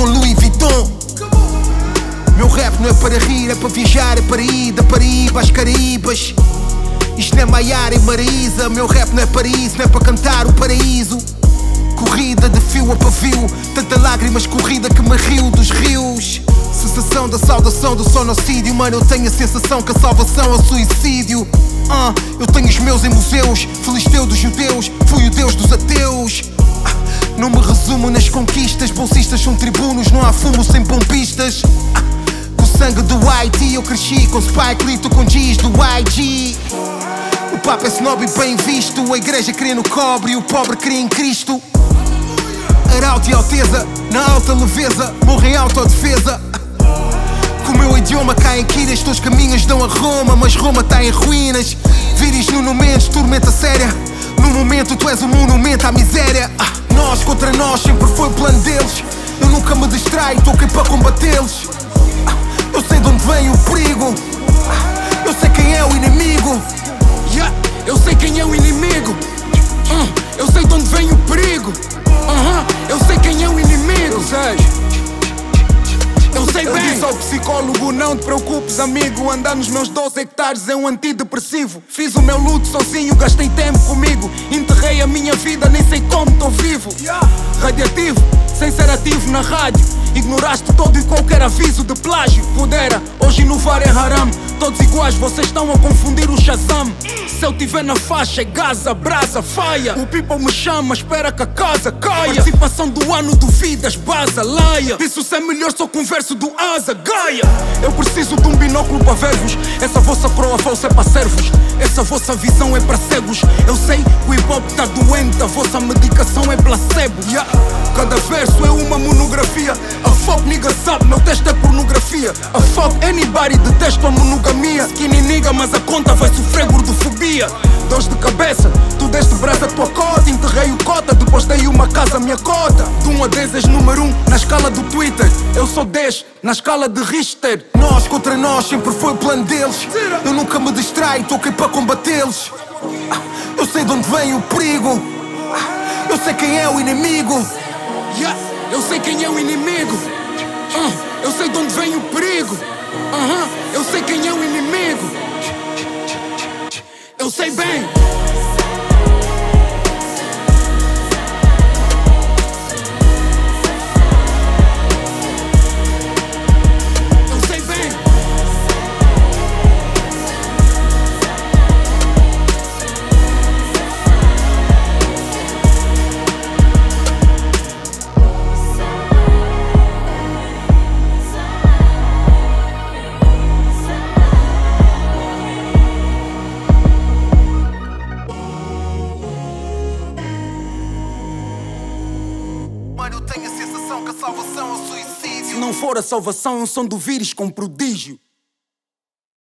com Louis Vuitton. Meu rap não é para rir, é para viajar, é para ir da Paraíba às Caraíbas. Isto não é Maiara e Maraísa. Meu rap não é para isso, não é para cantar o paraíso. Corrida de fio a pavio, tanta lágrimas corrida que me rio dos rios. Sensação da saudação do sonocídio. Mano, eu tenho a sensação que a salvação é o suicídio. Eu tenho os meus em museus, filisteu dos judeus, fui o deus dos ateus. Não me resumo nas conquistas, bolsistas são tribunos, não há fumo sem pombistas. Com o sangue do Haiti eu cresci, com Spike Lee, com G's do YG. O Papa é snob e bem visto, a igreja crê no cobre e o pobre crê em Cristo. Arauto e alteza, na alta leveza, morro em autodefesa. Com o meu idioma caem quinas, teus caminhos dão a Roma, mas Roma está em ruínas. Viris no momento, tormenta séria. No momento tu és um monumento à miséria. Nós contra nós sempre foi o plano deles. Eu nunca me distraio, estou aqui para combatê-los. Eu sei de onde vem o perigo. Eu sei quem é o inimigo. Eu sei quem é o inimigo. Eu sei de onde vem o perigo. Eu sei quem é o inimigo. Eu sei bem. Eu disse ao psicólogo, não te preocupes amigo. Andar nos meus 12 hectares é um antidepressivo. Fiz o meu luto sozinho, gastei tempo comigo. Enterrei a minha vida, nem sei como estou vivo. Radiativo, sem ser ativo na rádio. Ignoraste todo e qualquer aviso de plágio. Pudera, hoje inovar é haram. Todos iguais, vocês estão a confundir o Shazam. Se eu tiver na faixa é Gaza, brasa, faia. O people me chama, espera que a casa caia. Participação do ano, duvidas, baza, laia. Isso se é melhor, só converso do asa, gaia. Eu preciso de um binóculo para ver-vos. Essa vossa coroa falsa é para servos. Essa vossa visão é para cegos. Eu sei que o hip hop tá doente. A vossa medicação é placebo. Cada verso é uma monografia. A fuck nigga sabe, meu texto é pornografia. A fuck anybody detesta a monogamia. Skinny nigga, mas a conta vai sofrer gordofobia. Dores de cabeça, tu deste brasa a tua cota. Enterrei o cota, depois dei uma casa, minha cota. De 1 a 10 és número 1 na escala do Twitter. Eu sou 10 na escala de Richter. Nós contra nós sempre foi o plano deles. Eu nunca me distraio, estou aqui para combatê-los. Eu sei de onde vem o perigo. Eu sei quem é o inimigo. Eu sei quem é o inimigo. Eu sei de onde vem o perigo. Eu sei quem é o inimigo. Eu sei bem. Eu sei bem. Mano, eu tenho a sensação que a salvação é o suicídio. Se não for a salvação, é um som do vírus com prodígio.